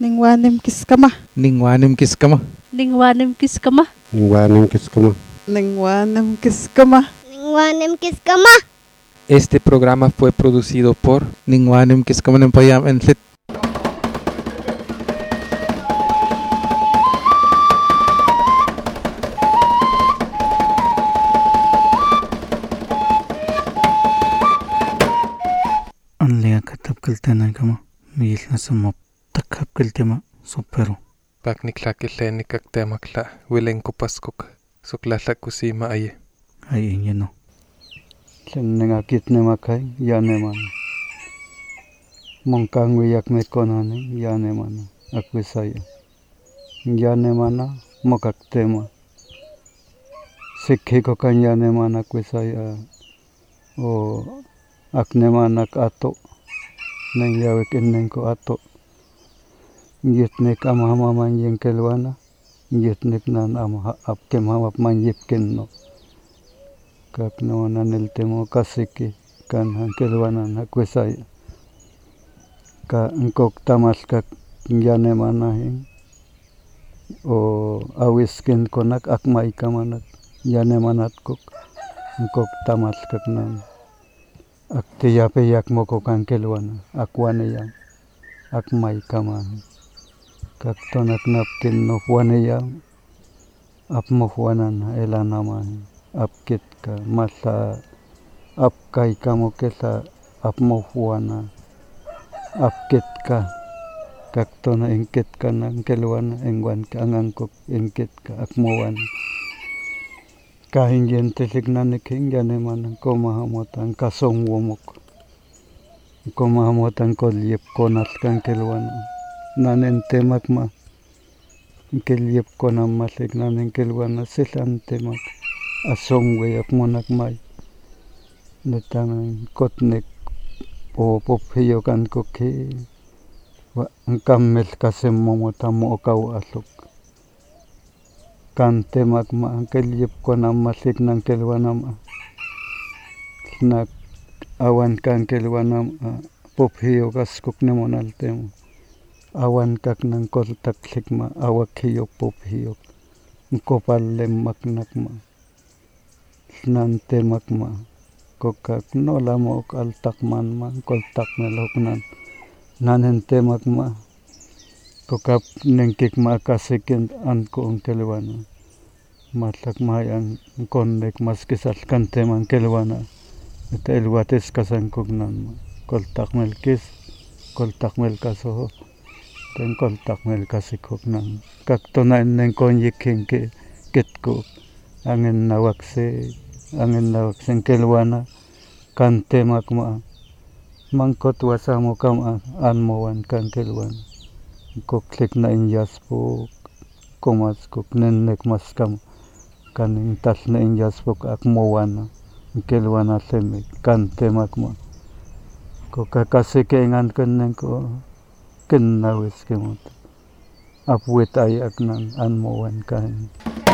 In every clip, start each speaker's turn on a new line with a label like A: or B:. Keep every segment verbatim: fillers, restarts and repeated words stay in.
A: Ningwanim kiskama.
B: Ningwanim kiskama.
C: Ningwanim kiskama.
D: Ningwanim kiskama.
A: Ningwanim kiskama.
E: Ningwanim kiskama.
B: Este programa fue producido por Ningwanim Kiskama Nempayam en Fit.
F: Anlia katab kiltena kama miyilna samop takab kiltema supero.
B: Pakniklakile nikaktemakla wilenko paskok soklala kusima aye.
F: Ay yeno. Tlenenga kitne makai yane mana. Mongkangwe yak mekonane yane mana. Akwisaya. Yane mana mokaktema. Sikhe ko kan yane mana akwisaya. O akne mana ato. Neng yawek inen ko ato. Yitnek amahama man yenkelwana. Yitnek nan ama apkem hamap man yipken no. Kak nawanan el temo kasiki kan hankelwanan hakwesaya. Ka engkok tamal kak yane manahin. O awisken konak akmai kamanak yane manat kok engkok tamal kak nan. Akte yape yak moko kankelwana akwane yang akmai kamahin. Kak tonak naptin no fwane yang apmo fwanan elanamahin. Apkit ka masa apkai kamu kesa apmohuana apkit ka kaktona ingkit ka nang keluana engwan ka angangkok ingkit ka akmowan kahinggen tesignan kinggane man ko mahamotan kasong womok ko mahamotan ko liep konat kan keluana nanen temak ma keliep konam masik nanen keluana silan temak asong we ak monak mai netang kotnek o pophiyo kan ko ke wa kammel kasem momo tamo kau asok kan temak ma kelyep konam masik nang kelwanam nak awan kan kelwanam pophiyo kaskok nemonal temo awan kak nang koltak sikma awak hiyo pophiyo kopal lemak nakma nan temak ma kokak no lamo kal takman ma kol tak melok nan nanen temak ma kokap nengkik ma kasikin an ko kelwana matlak mayan konnek mas kisal kan teman kelwana tel wates kasan kognan ma kol tak melkis kol tak mel kaso ten kol tak mel kasikok nan kak tonan neng kon yiking ke ketko angin nawakse angin lawak sengkelwana kan temak ma mangkot wasamo kam anmowan kan kelwan kok klik na injaspo komas kok nennek mas kam kan intas na injaspo akmowana kelwana seme kan temak ma kok kakase keingan kenen ko kenawis kemot apwet ayak nan anmowan kan.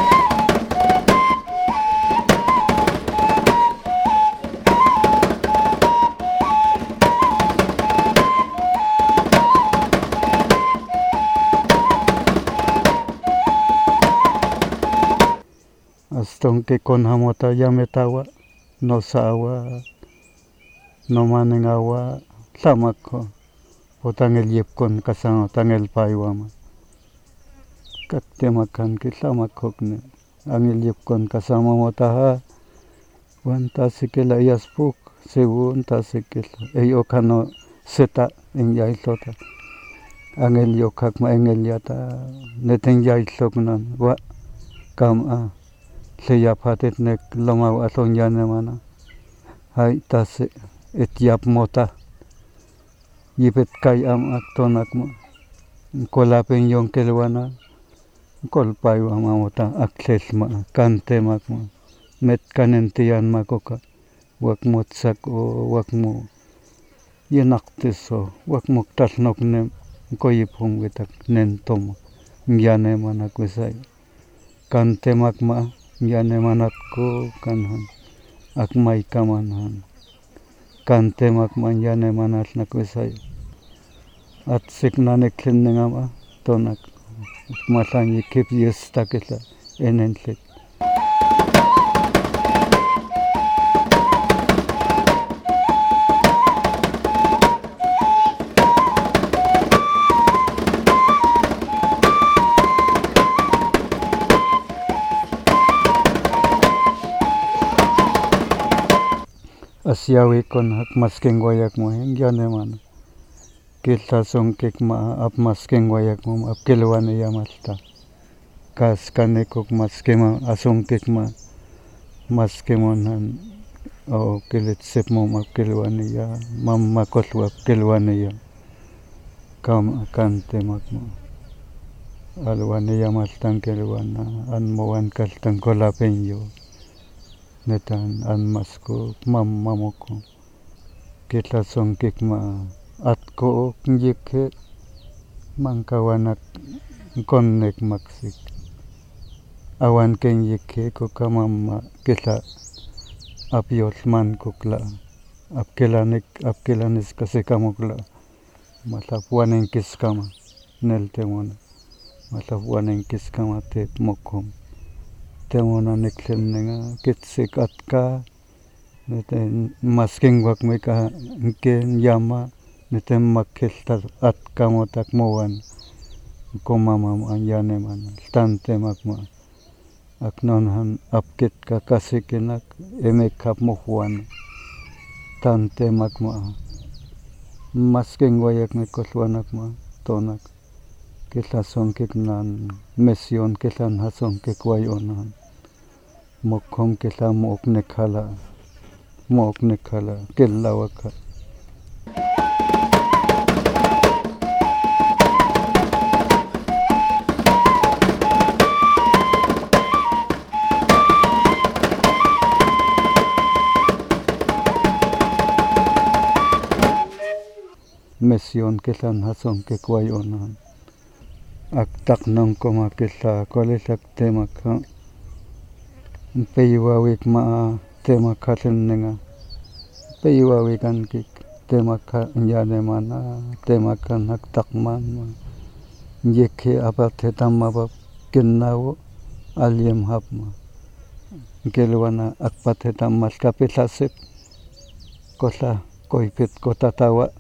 F: Astong ke kon hamota yametawa no sawa no manengawa samak ko potangel yep kon kasang tangel paiwama kak temakan ke samak kokne angel yep kon kasama motaha wan tasikela yaspuk segun tasikela eyo kano seta enjai sota angel yokak ma engel yata neteng jai soknan wa kam a Seya patet nek lomau asong jane mana hai tas etiap mota yipet kai am aktonak ma kolapen yong kelwana kol pai wa mota akses ma kan temak ma met kanen tian ma koka wak mot sak o wak mo yenak teso wak mok tas nok nem ko yipong wetak nen tom jane mana kusai kan temak ma yane manatko kanhan akmai kamanhan kan temak man yane manat na kusay at siknanek kin nga ma tonak malan yikip yestakila enentlik. Asiawi kon hak masking wayak mo hingyane man kilta songkik ma ap masking wayak mo ap kilwane yamalta kas kanekok maskema asongkik ma maskemon han o kilit sip mo ap kilwane ya mamma kotwa ap kilwane ya kam kante mak mo alwane yamaltan kilwana an mowan kaltan kolapenyo netan an masko mam mamoko kita songkik ma atko njike mangkawanak konnek maksik awan ken yike ko kamamma kita apiol man kokla apkelanik apkelanis kasekamokla matap wanen kiskama neltemon matap wanen kiskama tet mokom temona neklen nenga kitsik atka neten masking wak meka ken yama neten makelta atka motak mowan komama anyane man tante makma aknon han apkit ka kasikenak emek kap mohwan tante makma masking wayak mekolwanak ma tonak kita songkik nan mesion kita hasongkik wayonan mokom kita mok nekhala mok nekhala kellawaka mesion kita hasongkik wayonan aktak nong koma kita kolesak temak peyuawik ma tema kalen nenga peyuawikan kik tema ka nyane mana tema kan hak takman ma yeke apa tetam apa kennawo aliem hap ma gelwana akpa tetam mas kapitasip kosa koipit kota tawa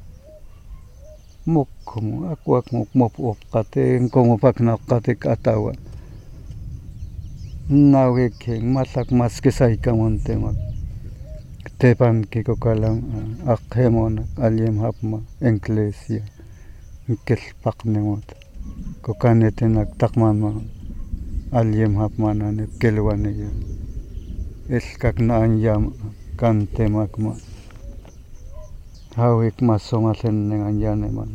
F: mukkum aku ak muk mop op kate ngkomo pak nak kate katawa nawe ke masak mas kisai kamon temak tepan ke kokalang akhemon aliem hapma englesia kel pak nemot kokane tenak takman ma aliem hapma nane kelwane ya eskak na anyam kan temak ma hawik masonga sen neng anjane man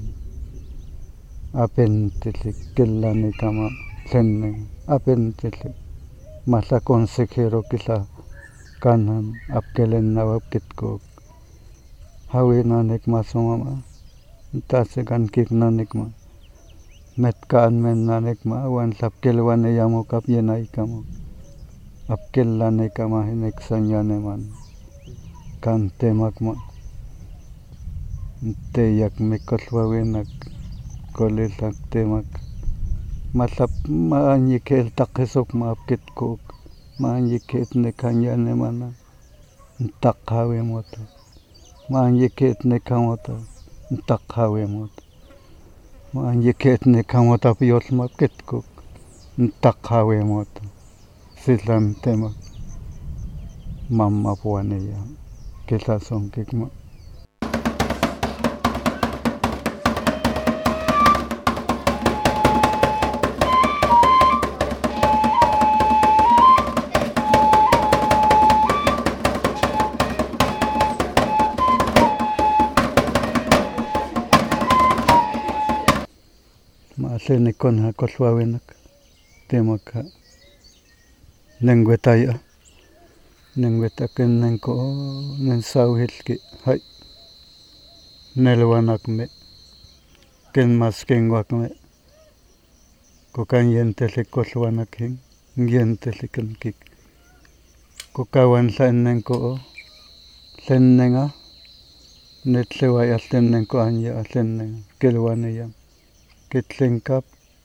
F: apen tilik kellane kama sen neng apen tilik masa konsejero kita kanan apkelen nawab kitko hawi nanek masoma ma tase kan kik nanek ma met kaan men nanek ma wan sapkel wane yamo kap yenai kamo apkel lane kama hinek sanyane man kan temak ma te yak mekotwa wenak kolesak temak masap maanyikel takesok maapkit kok maanyiket ne kanyane mana tak hawe moto maanyiket ne kamota tak hawe moto maanyiket ne kamota piot maapkit kok tak hawe moto silan tema mamma puane ya kita songkik ma Senikon ha kolwawenak temaka nengwetaya nengwetaken nengko nensauhilki hai nelwanak me ken maskengwak me kokan yentelik kolwanak hin yentelikan kik kokawan sen nengko sen nenga netlewaya sen nengko anya sen nenga kelwane yang kitlinkap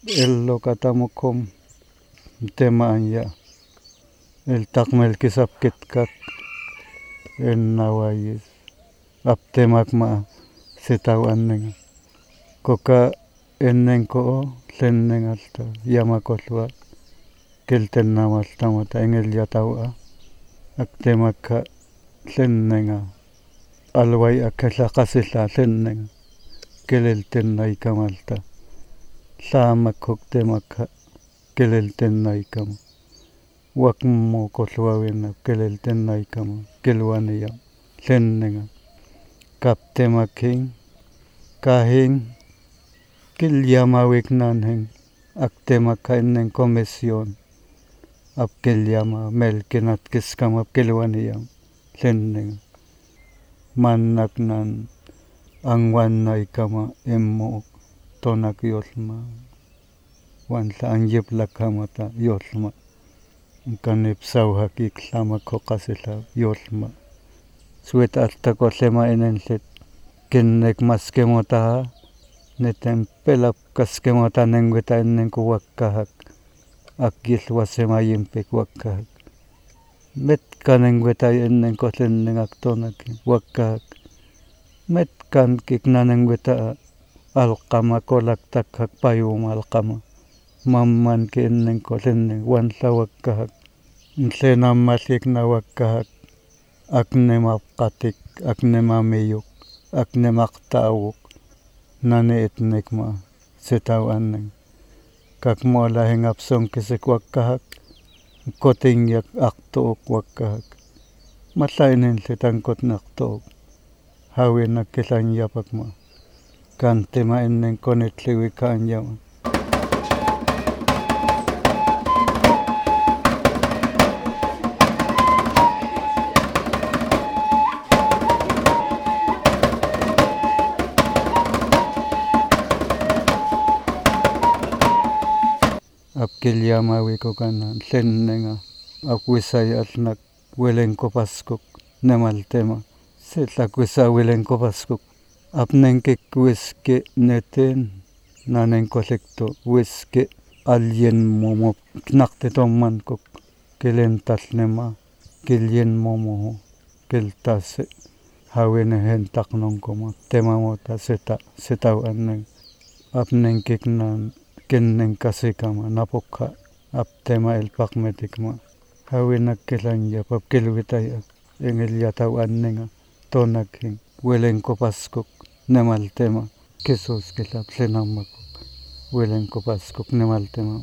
F: ello katamukom tema anya el takmel kisap kitkak en nawayis aptemak ma setaw annenga koka ennen ko tlennen alta yamakolwa kelten namaltamata engel yatawa aktemaka tlennenga alway akalla qasilla tlennenga kelelten naikamalta tlaamak huktemaka kelelten naikama wakmo kolwawena kelelten naikama kelwaniya tlennenga kaptemaking kahing kilyamawik nanheng aktemaka ennen komisión apkelyama melkenat kiskama kelwaniyam tlennenga mannaknan angwan naikama emmo tonak yolma wanla anyeplakamata yolma kanip sauhakik llamak hoqasila yolma suet alta kollema enenlet kennek maskemota neten pelap kaskemota nengweta ennen kuwakkahak akil wasemayimpek wakkahak met kanengweta ennen kollennen aktonak wakkahak met kan kiknanengweta alqama kolaktakhak payum alqama mamman ke ennen kollennen wanla wakkahak tlenammallik nawakkahak aknemapqatik aknemamiyuk aknemaqta'awuk nane etnekma setaw annen kakmola hengapson kisek wakkahak kotingyak aqtu'uk wakkahak matlainen letankot naqtu'uk hawenak kelanyapakma kantema ennen konetliwi kaanyama apkelyamawi ko kanan tlennenga akwisay alnak welenko paskuk nemaltema setlakwisa welenko paskuk apnenkik wiske neten nanenkolekto wiske alyen momo knaqtetommankuk kelentalnema kelyen momo keltase hawene hentaqnonkoma temamota seta setaw annen apnenkik nan kennen kasikama napokha aptema el pakmetikma hawenak kelanyap apkelwitayak engel yataw annenga tonakin welenko paskuk nemaltema kesos kelap tlenamakuk welenko paskuk nemaltema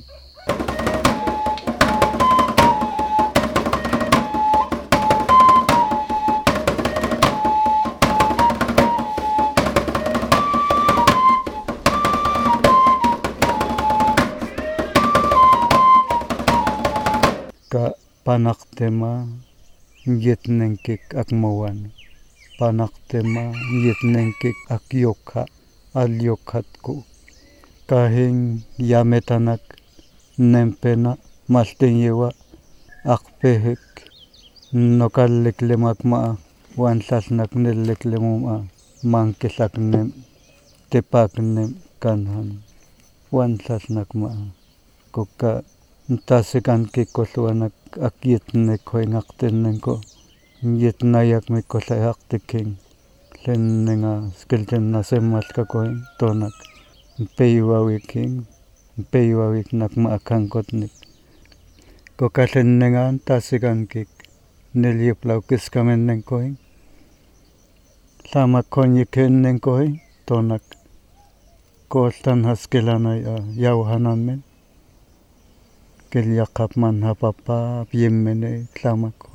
F: ka panaktema yetnenkik akmawan panaktema yetnenkik akyokha alyokhatku kahing yametanak nempena maltenyewa akpehek nokalliklemakma wanlalnak nelleklemuma mankelaknem tepaknem kanhan wanlalnakma koka tasikan kikkolluanak akyetnek hoingaqtennenko yetnayak mikkollajaqtikkin tlennenga skeltenna semmalkakoin tonak peyuawikin peyuawik nakma akankotnik koka tlennengan tasikankik nelyeplau kiskamennenkoin tlamakkonyikennenkoin tonak kooltan haskelanay yawhananmen kelyaqap manhapapa yemmene tlamakko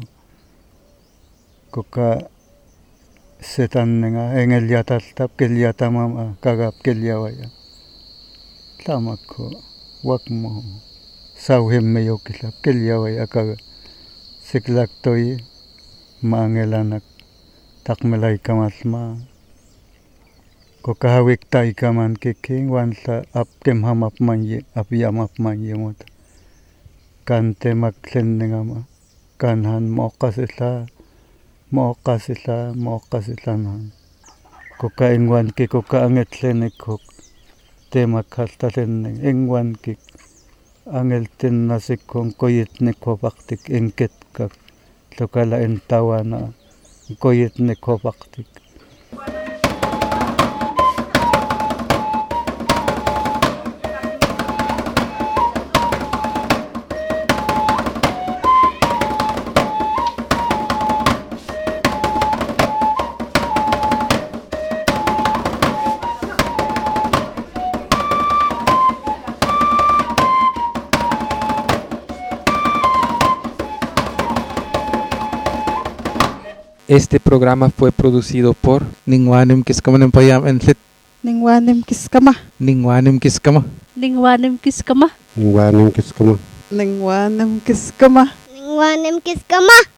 F: koka setannenga engel yataltap kelyatamama kagap kelyawaya tlamakko wakmo sauhemmeyokilap kelyawaya kaga siklaktoyi maangelanak takmelaikamalma koka hawiktaikaman kikin wanla apkemhamapmanye apyamapmanye mota kantemak tlennengama kanhan moqasilla moqasilla moqasillanan koka ingwan ki koka angetlenek huk tema kaltalen engwan kik angel tin nasik kong koyit ne kopaktik engket kak lokala entawana koyit ne kopaktik.
B: Este programa fue producido por Ningwanim Kiskamanim Payam and Lit
A: Ningwanim kiskama.
B: Ningwanim Kiskama.
C: Ningwanim kiskama.
D: Ningwanim kiskama.
A: Ningwanim kiskama.
E: Ningwanim kiskama.